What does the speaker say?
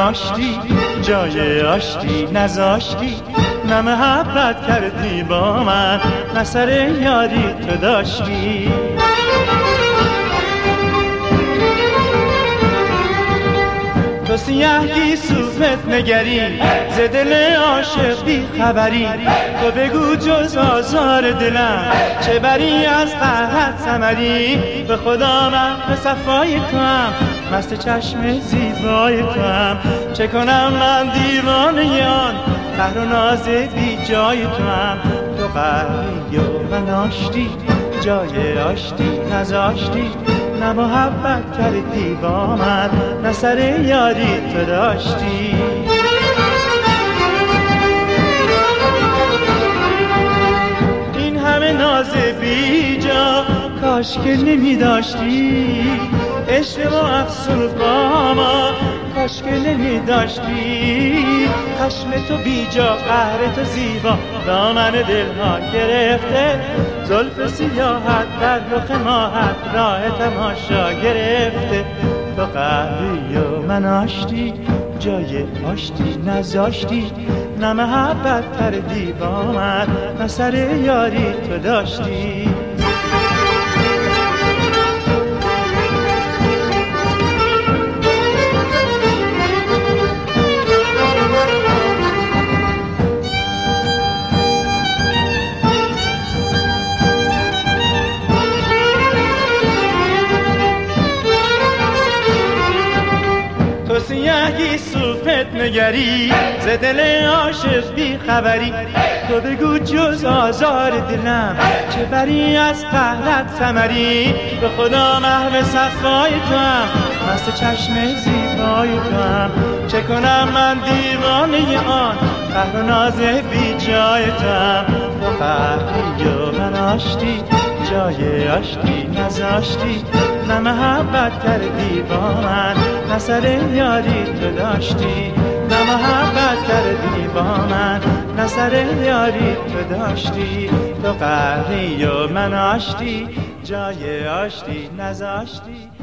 آشتی جای آشتی نذاشتی، نه محبت کردی با من نه سر یاری تو داشتی. تو سیاه گیسوفت نگری ز دل عاشق بی خبری، تو بگو جز آزار دلم چه بری از قهرت ثمری. به خدا من به صفای تو هم مست چشم زیبای تو هم، چه کنم من دیوانه آن قهر و ناز بی جای تو هم. تو قهری و من آشتی جای آشتی نذاشتی، نه محبت کردی با من نه سر یاری تو داشتی. این همه ناز بی جا کاش که نمی داشتی، عشق و افسون با ما کاش که نمی داشتی. خشم تو بی جا قهر تو زیبا دامن دلها گرفته، زلف سیاحت در رخ ماهت راه تماشا گرفته. تو قهری و من آشتی جای آشتی نذاشتی، نه محبت کردی با من نه سر یاری تو داشتی. سیاهی سوفت نگری ز دل عاشق بی خبری، تو بگو جز آزار دلم چه بری از قهرت ثمری. به خدا محو صفای تو هم مست چشم زیبای تو هم، چه کنم من دیوانه آن قهر و ناز بی جای تو هم. تو قهری و من آشتی جای آشتی نذاشتی، نه محبت کردی با من نه سر یاری تو داشتی. نه محبت کردی با من نه سر یاری تو داشتی. تو قهری و من آشتی جای آشتی نذاشتی.